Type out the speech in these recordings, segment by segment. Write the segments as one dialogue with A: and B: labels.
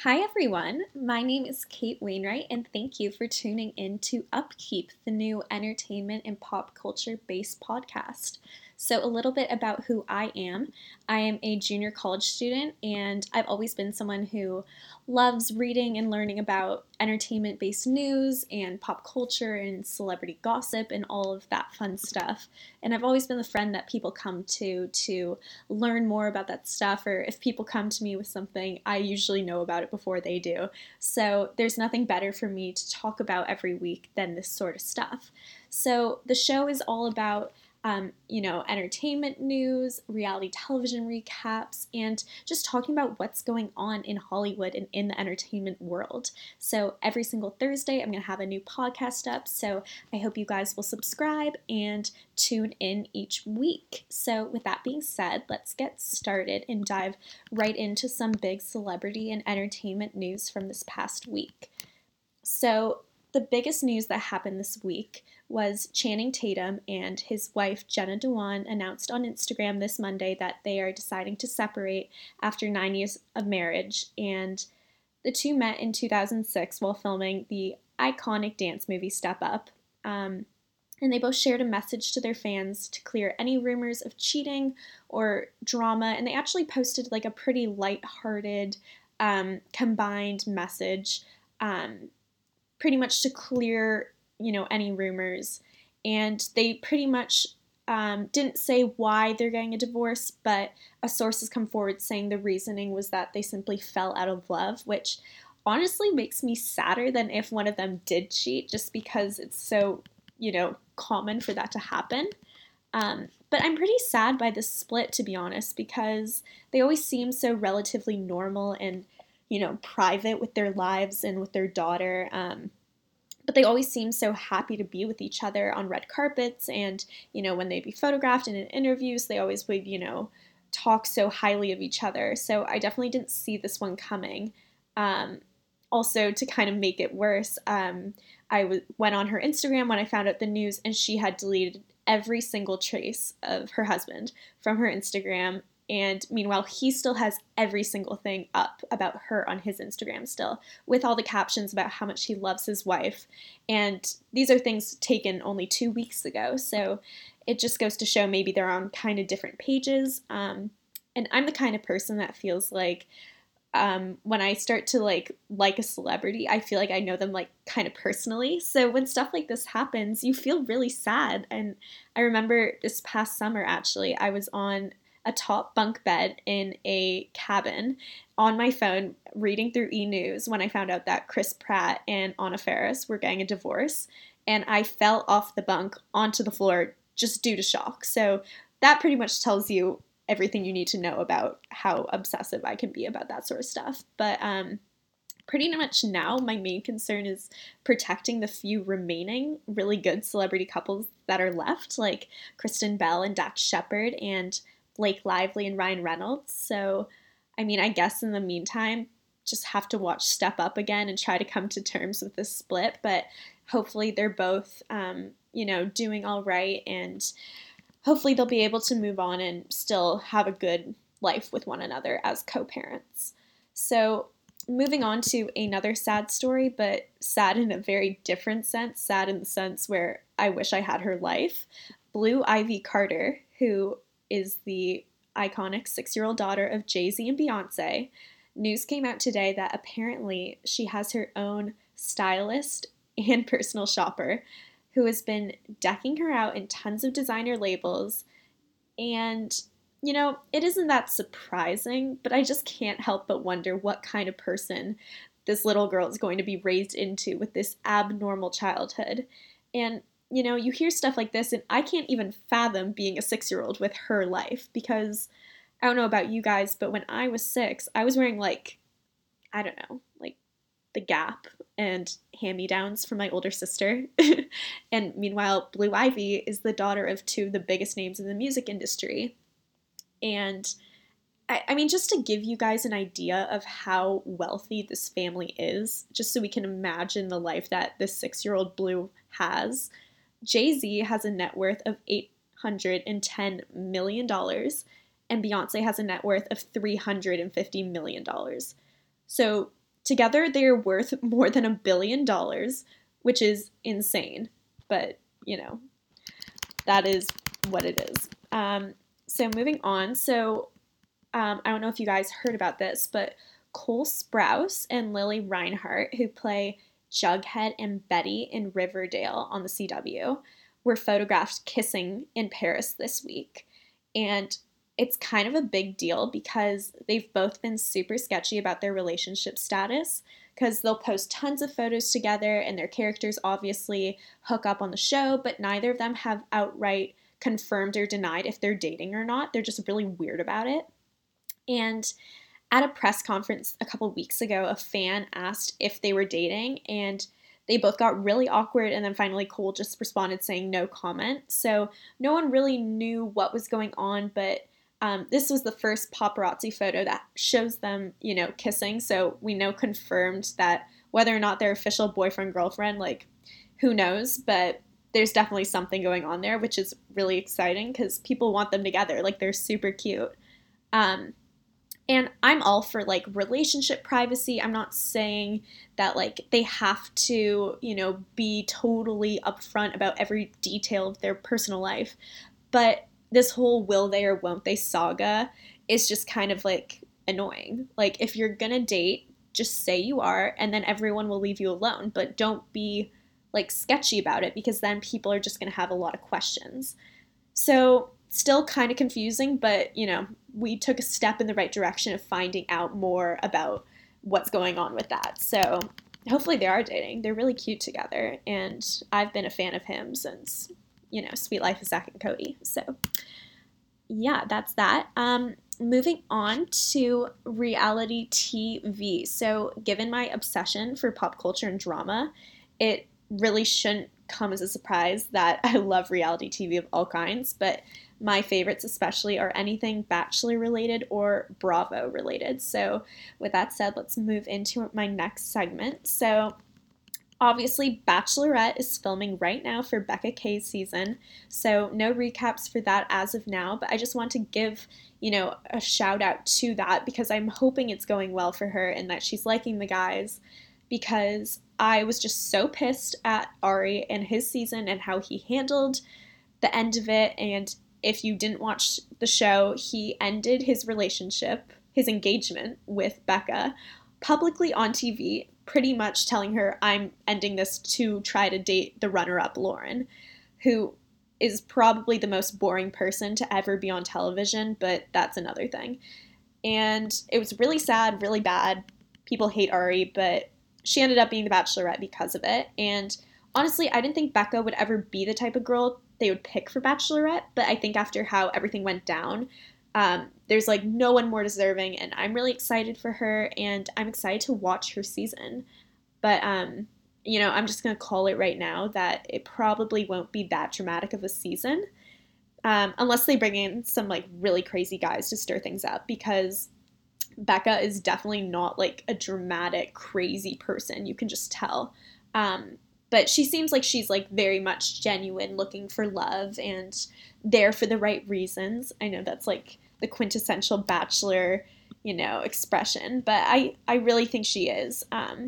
A: Hi, everyone. My name is Kate Wainwright, and thank you for tuning in to Upkeep, the new entertainment and pop culture based podcast. So, a little bit about who I am. I am a junior college student, and I've always been someone who loves reading and learning about entertainment based news and pop culture and celebrity gossip and all of that fun stuff. And I've always been the friend that people come to learn more about that stuff, or if people come to me with something, I usually know about it before they do. So there's nothing better for me to talk about every week than this sort of stuff. So the show is all about entertainment news, reality television recaps, and just talking about what's going on in Hollywood and in the entertainment world. So every single Thursday, I'm going to have a new podcast up. So I hope you guys will subscribe and tune in each week. So with that being said, let's get started and dive right into some big celebrity and entertainment news from this past week. So the biggest news that happened this week was Channing Tatum and his wife Jenna Dewan announced on Instagram this Monday that they are deciding to separate after 9 years of marriage. And the two met in 2006 while filming the iconic dance movie Step Up. And they both shared a message to their fans to clear any rumors of cheating or drama. And they actually posted like a pretty lighthearted, combined message, pretty much to clear, any rumors. And they pretty much didn't say why they're getting a divorce, but a source has come forward saying the reasoning was that they simply fell out of love, which honestly makes me sadder than if one of them did cheat, just because it's so, common for that to happen. But I'm pretty sad by this split, to be honest, because they always seem so relatively normal and, private with their lives and with their daughter. But they always seem so happy to be with each other on red carpets. And, when they'd be photographed and in interviews, they always would, talk so highly of each other. So I definitely didn't see this one coming. Also, to kind of make it worse, went on her Instagram when I found out the news, and she had deleted every single trace of her husband from her Instagram. And meanwhile, he still has every single thing up about her on his Instagram still, with all the captions about how much he loves his wife. And these are things taken only 2 weeks ago. So it just goes to show maybe they're on kind of different pages. And I'm the kind of person that feels like when I start to like a celebrity, I feel like I know them like kind of personally. So when stuff like this happens, you feel really sad. And I remember this past summer, actually, I was on a top bunk bed in a cabin on my phone reading through E! News when I found out that Chris Pratt and Anna Faris were getting a divorce, and I fell off the bunk onto the floor just due to shock. So that pretty much tells you everything you need to know about how obsessive I can be about that sort of stuff. But pretty much now my main concern is protecting the few remaining really good celebrity couples that are left, like Kristen Bell and Dax Shepard and Blake Lively and Ryan Reynolds. So, I mean, I guess in the meantime, just have to watch Step Up again and try to come to terms with this split. But hopefully they're both, doing all right, and hopefully they'll be able to move on and still have a good life with one another as co-parents. So moving on to another sad story, but sad in a very different sense, sad in the sense where I wish I had her life. Blue Ivy Carter, who is the iconic 6-year-old daughter of Jay-Z and Beyonce, news came out today that apparently she has her own stylist and personal shopper who has been decking her out in tons of designer labels. And, it isn't that surprising, but I just can't help but wonder what kind of person this little girl is going to be raised into with this abnormal childhood. And, you hear stuff like this, and I can't even fathom being a 6-year-old with her life, because I don't know about you guys, but when I was 6, I was wearing I don't know, the Gap and hand-me-downs from my older sister. And meanwhile, Blue Ivy is the daughter of two of the biggest names in the music industry. And I mean, just to give you guys an idea of how wealthy this family is, just so we can imagine the life that this 6-year-old Blue has, Jay-Z has a net worth of $810 million, and Beyonce has a net worth of $350 million. So Together, they are worth more than $1 billion, which is insane. But, that is what it is. So moving on. So I don't know if you guys heard about this, but Cole Sprouse and Lily Reinhart, who play Jughead and Betty in Riverdale on the CW, were photographed kissing in Paris this week. And it's kind of a big deal because they've both been super sketchy about their relationship status, because they'll post tons of photos together and their characters obviously hook up on the show, but neither of them have outright confirmed or denied if they're dating or not. They're just really weird about it. And at a press conference a couple weeks ago, a fan asked if they were dating, and they both got really awkward, and then finally Cole just responded saying no comment. So no one really knew what was going on, but this was the first paparazzi photo that shows them, kissing. So we know confirmed that whether or not they're official boyfriend-girlfriend, who knows, but there's definitely something going on there, which is really exciting because people want them together. They're super cute. And I'm all for relationship privacy. I'm not saying that they have to, be totally upfront about every detail of their personal life. But this whole will they or won't they saga is just kind of annoying. If you're gonna date, just say you are, and then everyone will leave you alone. But don't be sketchy about it, because then people are just gonna have a lot of questions. So still kind of confusing, but we took a step in the right direction of finding out more about what's going on with that. So hopefully they are dating. They're really cute together, and I've been a fan of him since, Sweet Life of Zack and Cody. So yeah, that's that. Moving on to reality TV. So given my obsession for pop culture and drama, it really shouldn't come as a surprise that I love reality TV of all kinds, but my favorites especially are anything Bachelor related or Bravo related. So with that said, let's move into my next segment. So obviously Bachelorette is filming right now for Becca K's season, so no recaps for that as of now, but I just want to give, a shout out to that because I'm hoping it's going well for her and that she's liking the guys, because I was just so pissed at Ari and his season and how he handled the end of it. And if you didn't watch the show, he ended his relationship, his engagement with Becca, publicly on TV, pretty much telling her, I'm ending this to try to date the runner-up, Lauren, who is probably the most boring person to ever be on television, but that's another thing. And it was really sad, really bad. People hate Ari, but she ended up being the Bachelorette because of it. And honestly, I didn't think Becca would ever be the type of girl they would pick for Bachelorette, but I think after how everything went down, there's no one more deserving, and I'm really excited for her, and I'm excited to watch her season. But, I'm just going to call it right now that it probably won't be that dramatic of a season, unless they bring in some, really crazy guys to stir things up, because Becca is definitely not, a dramatic, crazy person. You can just tell. But she seems like she's, very much genuine, looking for love, and there for the right reasons. I know that's, the quintessential Bachelor, expression, but I really think she is.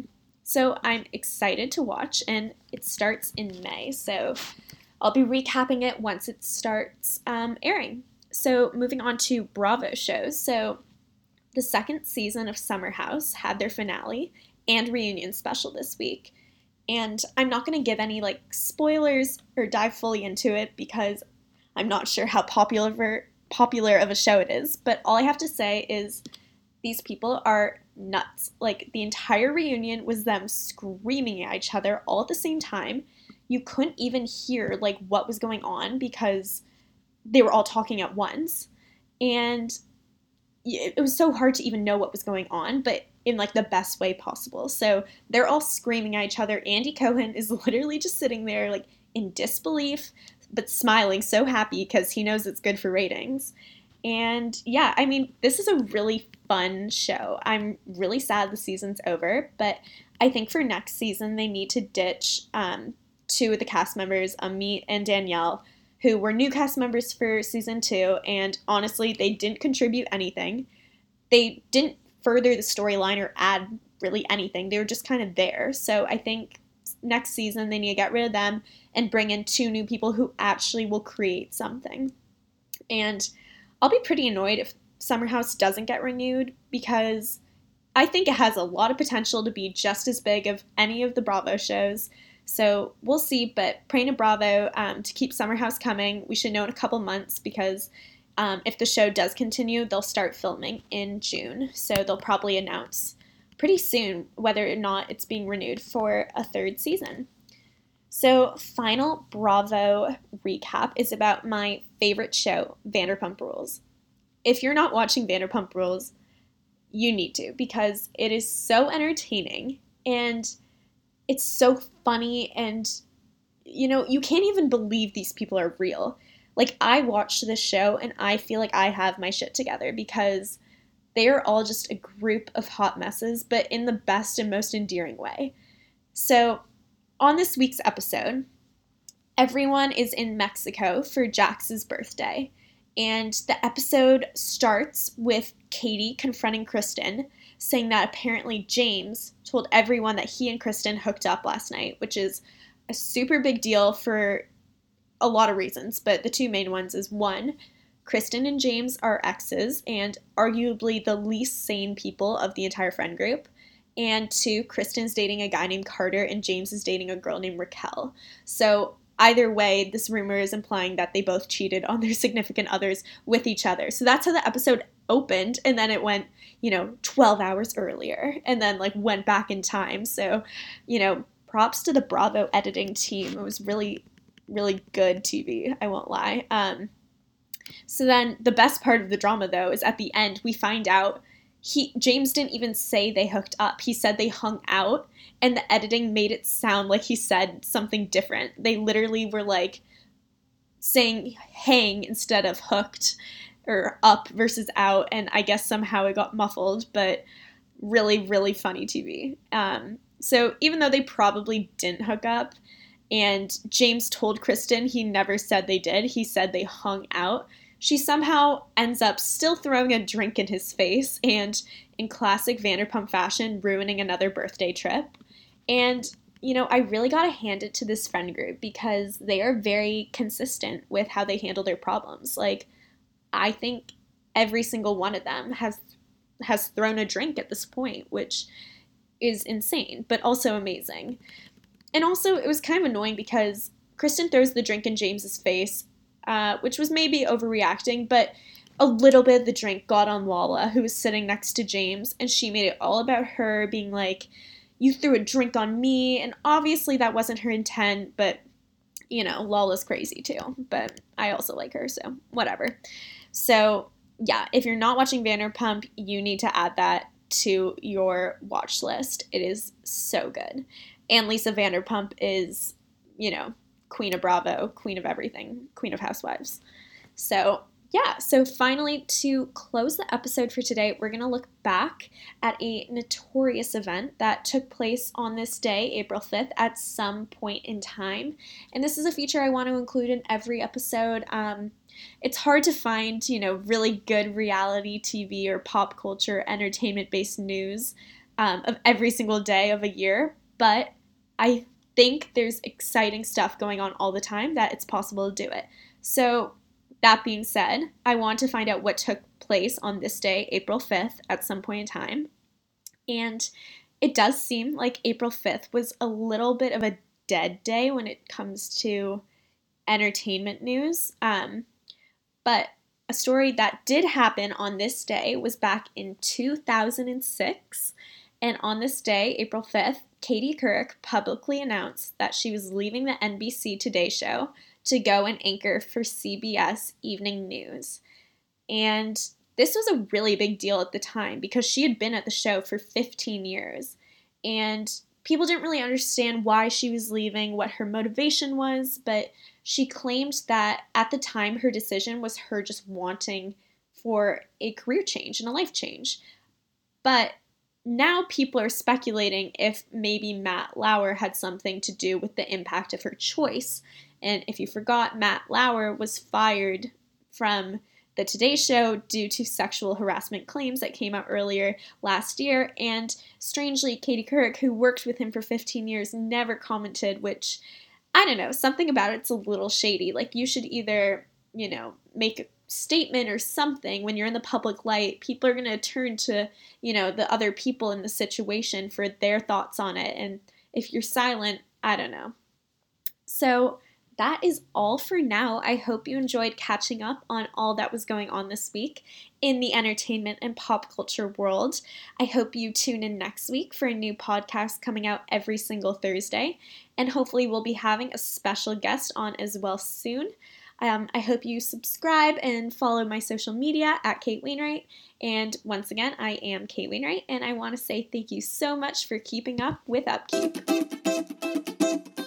A: So I'm excited to watch, and it starts in May, so I'll be recapping it once it starts airing. So moving on to Bravo shows. So the second season of Summer House had their finale and reunion special this week. And I'm not going to give any spoilers or dive fully into it because I'm not sure how popular of a show it is. But all I have to say is these people are nuts. The entire reunion was them screaming at each other all at the same time. You couldn't even hear what was going on because they were all talking at once. And it was so hard to even know what was going on, but in the best way possible. So they're all screaming at each other. Andy Cohen is literally just sitting there in disbelief, but smiling, so happy because he knows it's good for ratings. And yeah, I mean, this is a really fun show. I'm really sad the season's over, but I think for next season they need to ditch two of the cast members, Amit and Danielle, who were new cast members for season 2, and honestly, they didn't contribute anything. They didn't further the storyline or add really anything. They were just kind of there. So I think next season they need to get rid of them and bring in 2 new people who actually will create something. And I'll be pretty annoyed if Summer House doesn't get renewed, because I think it has a lot of potential to be just as big of any of the Bravo shows. So we'll see, but praying to Bravo to keep Summer House coming. We should know in a couple months, because if the show does continue, they'll start filming in June. So they'll probably announce pretty soon whether or not it's being renewed for a 3rd season. So final Bravo recap is about my favorite show, Vanderpump Rules. If you're not watching Vanderpump Rules, you need to, because it is so entertaining and it's so funny, and you can't even believe these people are real. Like, I watched this show and I feel like I have my shit together, because they are all just a group of hot messes, but in the best and most endearing way. So on this week's episode, everyone is in Mexico for Jax's birthday. And the episode starts with Katie confronting Kristen, saying that apparently James told everyone that he and Kristen hooked up last night, which is a super big deal for a lot of reasons. But the 2 main ones is, 1, Kristen and James are exes and arguably the least sane people of the entire friend group. And 2, Kristen's dating a guy named Carter and James is dating a girl named Raquel. So either way, this rumor is implying that they both cheated on their significant others with each other. So that's how the episode opened, and then it went, 12 hours earlier, and then went back in time. So, props to the Bravo editing team. It was really, really good TV, I won't lie. So then the best part of the drama, though, is at the end we find out James didn't even say they hooked up. He said they hung out, and the editing made it sound like he said something different. They literally were saying hang instead of hooked, or up versus out, and I guess somehow it got muffled, but really, really funny TV. So even though they probably didn't hook up, and James told Kristen he never said they did, he said they hung out, she somehow ends up still throwing a drink in his face and, in classic Vanderpump fashion, ruining another birthday trip. And, I really gotta hand it to this friend group, because they are very consistent with how they handle their problems. I think every single one of them has thrown a drink at this point, which is insane, but also amazing. And also, it was kind of annoying because Kristen throws the drink in James's face, which was maybe overreacting, but a little bit of the drink got on Lala, who was sitting next to James, and she made it all about her, being like, you threw a drink on me, and obviously that wasn't her intent, but, Lala's crazy too, but I also like her, so whatever. So, yeah, if you're not watching Vanderpump, you need to add that to your watch list. It is so good. And Lisa Vanderpump is, queen of Bravo, queen of everything, queen of housewives. So, yeah, so finally, to close the episode for today, we're going to look back at a notorious event that took place on this day, April 5th, at some point in time. And this is a feature I want to include in every episode. It's hard to find, really good reality TV or pop culture entertainment-based news of every single day of a year, but I think there's exciting stuff going on all the time that it's possible to do it. So that being said, I want to find out what took place on this day, April 5th, at some point in time. And it does seem like April 5th was a little bit of a dead day when it comes to entertainment news. But a story that did happen on this day was back in 2006. And on this day, April 5th, Katie Couric publicly announced that she was leaving the NBC Today Show to go and anchor for CBS Evening News. And this was a really big deal at the time, because she had been at the show for 15 years. And people didn't really understand why she was leaving, what her motivation was, but she claimed that at the time her decision was her just wanting for a career change and a life change. But now people are speculating if maybe Matt Lauer had something to do with the impact of her choice. And if you forgot, Matt Lauer was fired from the Today Show due to sexual harassment claims that came out earlier last year. And strangely, Katie Couric, who worked with him for 15 years, never commented, which, I don't know, something about it's a little shady. Like, you should either, make a statement or something. When you're in the public light, people are going to turn to, the other people in the situation for their thoughts on it. And if you're silent, I don't know. So that is all for now. I hope you enjoyed catching up on all that was going on this week in the entertainment and pop culture world. I hope you tune in next week for a new podcast coming out every single Thursday. And hopefully we'll be having a special guest on as well soon. I hope you subscribe and follow my social media at Kate Wainwright. And once again, I am Kate Wainwright, and I want to say thank you so much for keeping up with Upkeep.